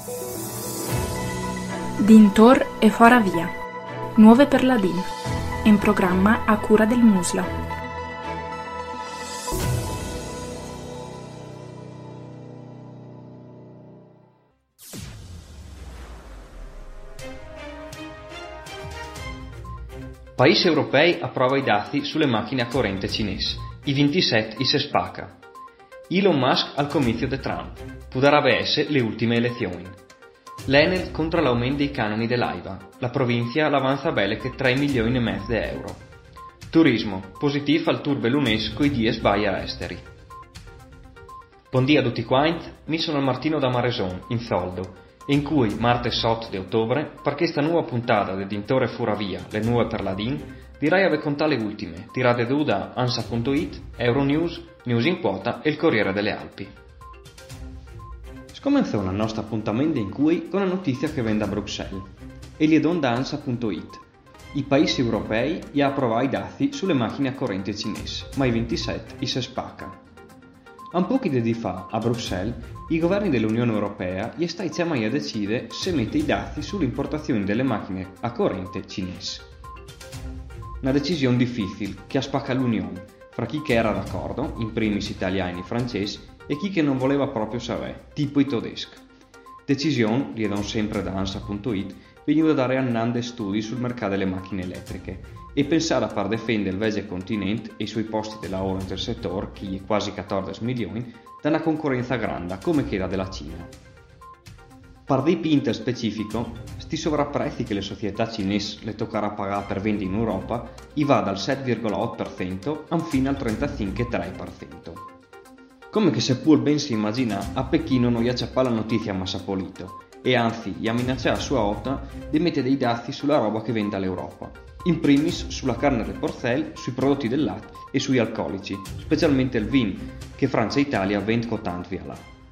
Dintor e fora via. Nuove per la DIN. In programma a cura del Musla. Paesi europei approva i dazi sulle macchine a corrente cinese. I 27 i se spacca. Elon Musk al comizio de Trump. Potrebbe essere le ultime elezioni. L'Enel contro l'aumento dei canoni dell'AIVA. La provincia l'avanza belle che 3 milioni e mezzo di euro. Turismo. Positivo al tour bellunese coi dies Bayer esteri. Buongiorno a tutti quanti, mi sono Martino da Mareson, in Zoldo, in cui martedì 8 di ottobre, per questa nuova puntata del Dintore Fura Via, le nuove per la DIN, direi a contare le ultime, tirate giù da Ansa.it, Euronews, News in Quota e il Corriere delle Alpi. Scomenzò il nostro appuntamento in cui con la notizia che vende a Bruxelles, e gli don da Ansa.it. I paesi europei gli approvano i dazi sulle macchine a corrente cinese, ma i 27 i se spacca. Un pochi di fa, a Bruxelles, i governi dell'Unione Europea gli stai chiamando a decidere se mette i dazi sull'importazione delle macchine a corrente cinese. Una decisione difficile che ha spaccato l'Unione, fra chi che era d'accordo, in primis italiani e francesi, e chi che non voleva proprio sapere, tipo i tedeschi. Decisione, riedon sempre da Ansa.it, venuta da reannande studi sul mercato delle macchine elettriche e pensare a par difendere il vecchio continente e i suoi posti di lavoro nel settore, che è quasi 14 milioni, da una concorrenza grande come quella della Cina. Per dei pinter specifico, sti sovrapprezzi che le società cinesi le toccherà pagare per vendere in Europa i va dal 7,8% fino al 35,3%. Come che seppur ben si immagina, a Pechino non gli acciappa la notizia a Massapolito e anzi gli ha minacciato a sua OTA di mettere dei dazi sulla roba che vende all'Europa, in primis sulla carne del porcel, sui prodotti del latte e sugli alcolici, specialmente il vin, che Francia e Italia vendono tanto via là.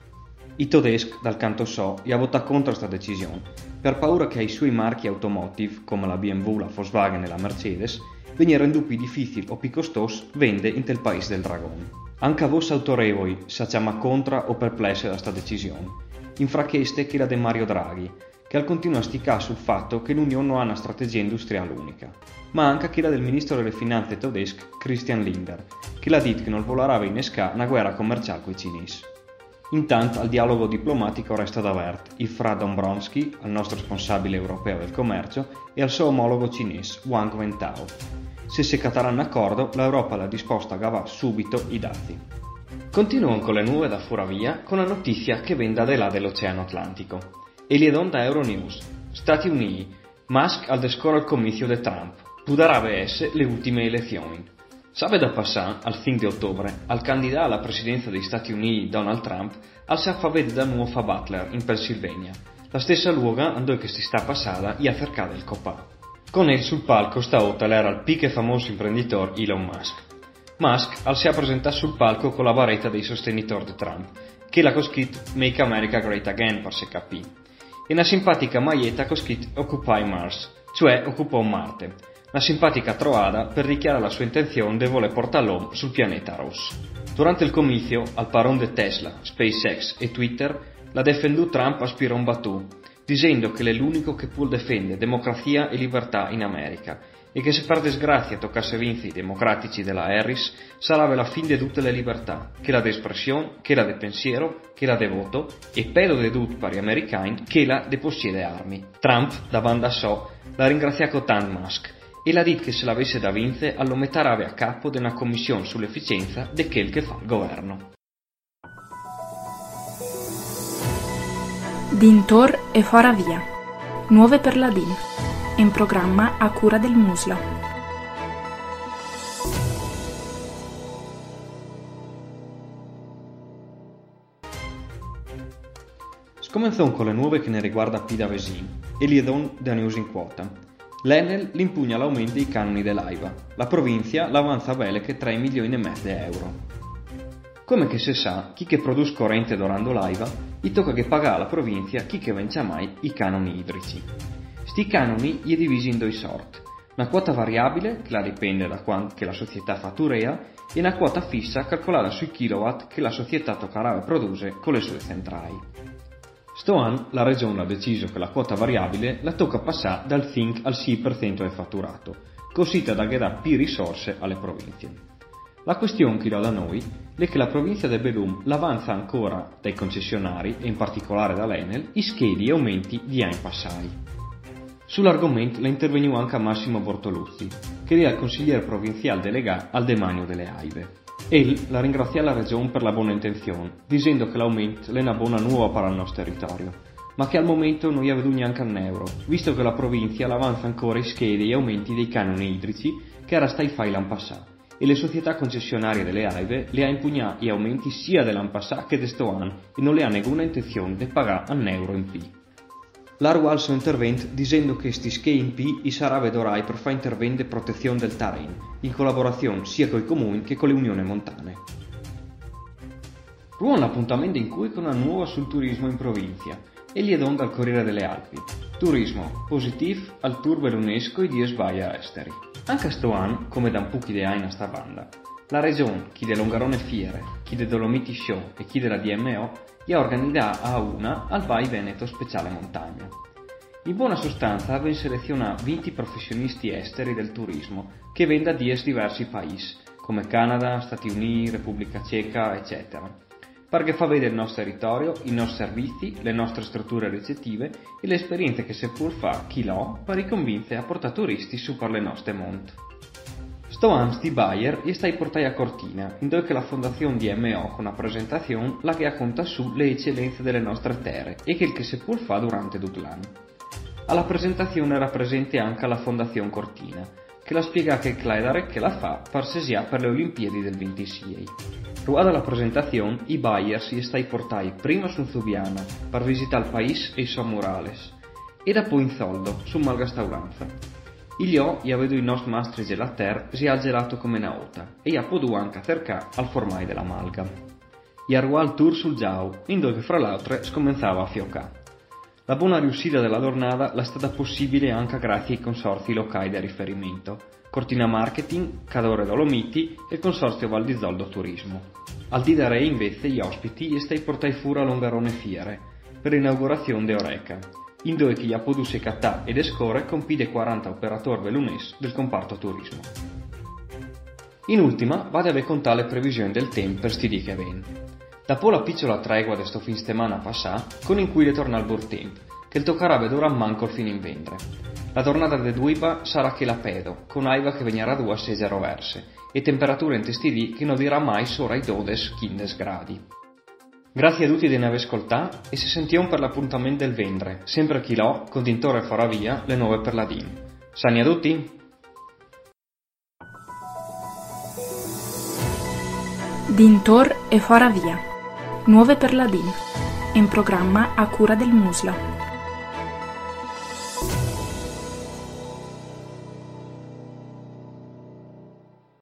I tedeschi, dal canto gli ha votato contro questa decisione, per paura che ai suoi marchi automotive, come la BMW, la Volkswagen e la Mercedes, venissero più difficili o più costosi vendere in tel paese del dragone. Anche a voi autorevoli si chiama contra o perplessi da questa decisione. Infracheste che la de Mario Draghi, che al continua a sticare sul fatto che l'Unione non ha una strategia industriale unica, ma anche quella del ministro delle finanze tedesco Christian Lindner, che l'ha detto che non volerà innescare una guerra commerciale con i cinesi. Intanto al dialogo diplomatico resta da vert il fra Dombrovskis, al nostro responsabile europeo del commercio, e al suo omologo cinese Wang Wentao. Se si catteranno d'accordo, l'Europa l'ha disposta a gavare subito i dazi. Continuano con le nuove da fora via con la notizia che vende da là dell'Oceano Atlantico. E li da Euronews. Stati Uniti. Musk al descoro al comizio de Trump. Potrebbe essere le ultime elezioni. Sabe da passare, al fin di ottobre, al candidato alla presidenza degli Stati Uniti Donald Trump al si affavede da nuovo a Butler, in Pennsylvania, la stessa luoga dove si sta passata e a cercare il copà. Con ele sul palco stavolta era il più famoso imprenditore Elon Musk. Musk al si è presentato sul palco con la barretta dei sostenitori di Trump, che l'ha scritto Make America Great Again per se capì, e una simpatica maglietta con scritto Occupy Mars, cioè occupò Marte, una simpatica trovata per dichiarare la sua intenzione di voler portare l'uomo sul pianeta rosso. Durante il comizio, al paron di Tesla, SpaceX e Twitter, la defendu Trump a spiron batù, dicendo che è l'unico che può difendere democrazia e libertà in America, e che se per disgrazia toccasse vinci i democratici della Harris, sarebbe la fine di tutte le libertà, che la di espressione, che la di pensiero, che la di voto, e pedo di tutti per gli americani, che la di possiede armi. Trump, davanti a so, l'ha ringraziato tanto Musk, e l'ha detto che se l'avesse da vince, lo metterebbe a capo di una commissione sull'efficienza di quel che fa il governo. Dintor e fora via. Nuove per la DIN. In programma a cura del Musla. Scomenzò con le nuove che ne riguarda Pida Vesin e Liedon da News in Quota. L'Enel l'impugna l'aumento dei canoni dell'AIVA. La provincia l'avanza bene che 3 milioni e mezzo di euro. Come che si sa, chi che produce corrente durante l'AIVA, gli tocca che paga alla provincia chi che vence mai i canoni idrici. Sti canoni gli è divisi in due sorti, una quota variabile, che la dipende da quanto che la società fatturea, e una quota fissa calcolata sui kilowatt che la società toccherà produce con le sue centrali. Sto anno la Regione ha deciso che la quota variabile la tocca passare dal 5 al 6% del fatturato, così da dare più risorse alle province. La questione che da noi è che la provincia di Belluno l'avanza ancora dai concessionari, e in particolare dall'Enel, i schedi e aumenti di anni passati. Sull'argomento è intervenuto anche Massimo Bortoluzzi, che è il consigliere provinciale delegato al demanio delle Aive. Egli la ringrazia la Regione per la buona intenzione, dicendo che l'aumento è una buona nuova per il nostro territorio, ma che al momento non aveva neanche un euro, visto che la provincia l'avanza ancora i schedi e aumenti dei canoni idrici che era stai fai l'anno passato, e le società concessionarie delle Aive le ha impugnato gli aumenti sia dell'anno passato che di sto anno e non le ha nessuna intenzione di pagare un euro in più. L'Arua al suo intervento dicendo che sti schei in più i sarà vedorai per fare interventi di protezione del terreno, in collaborazione sia con i comuni che con le unioni montane. Ruon l'appuntamento in cui con una nuova sul turismo in provincia e gli è donda al Corriere delle Alpi. Turismo positivo al tour dell'UNESCO e di sbaia esteri. Anche a sto anno, come da un po' di anni a sta banda, la regione, chi de Longarone Fiere, chi de Dolomiti Show e chi della DMO, gli ha organizzato a una al Vai Veneto Speciale Montagna. In buona sostanza ben selezionato 20 professionisti esteri del turismo che vengono da diversi paesi, come Canada, Stati Uniti, Repubblica Ceca, eccetera, perché fa vedere il nostro territorio, i nostri servizi, le nostre strutture ricettive e le esperienze che si può fare chi l'ha per riconvincere a portare turisti su per le nostre monte. Sto anno di Bayer e stai portai a Cortina, in dove la fondazione DMO con una presentazione la che conta su le eccellenze delle nostre terre e che il che si può fare durante tutto l'anno. Alla presentazione era presente anche la fondazione Cortina, che la spiega che Cledare che la fa per sesia per le Olimpiadi del 26. Ruada la presentazione, i Bayer si stai portai prima su Zubiana per visitare il paese e i suoi murales, e dopo in Zoldo, su Malgastauranza. Io avevo i nostri mastri gelater si ha gelato come una ota e ha potuto anche cercare al formai della Malga. E arruà il tour sul Giau, in dove fra l'altro scomenzava a fioccare. La buona riuscita della giornata è stata possibile anche grazie ai consorzi locali di riferimento, Cortina Marketing, Cadore Dolomiti e il consorzio Val di Zoldo Turismo. Al di da re invece gli ospiti e stai portai fura a Longarone Fiere per l'inaugurazione de Oreca, in dove chi ha potuto seccatà ed escore compide 40 operatori velunes del comparto turismo. In ultima vado a contare le previsioni del tempo per sti dì che ven. Dopo la picciola tregua di sto fin settimana passà, con in cui ritorna al burtemp, che il toccherà vedere manco il fin in vendre. La tornata de Duiba sarà che la pedo, con aiva che venirà a 2 a roverse, e temperature in testi dì che non dirà mai sopra i 12-15 gradi. Grazie a tutti di aver ascoltato e se sentiamo per l'appuntamento del vendre, sempre a Chilò, con Dintore farà via le nuove per la DIN. Sani a tutti? Dintor e farà via. Nuove per la DIN. In programma a cura del Musla.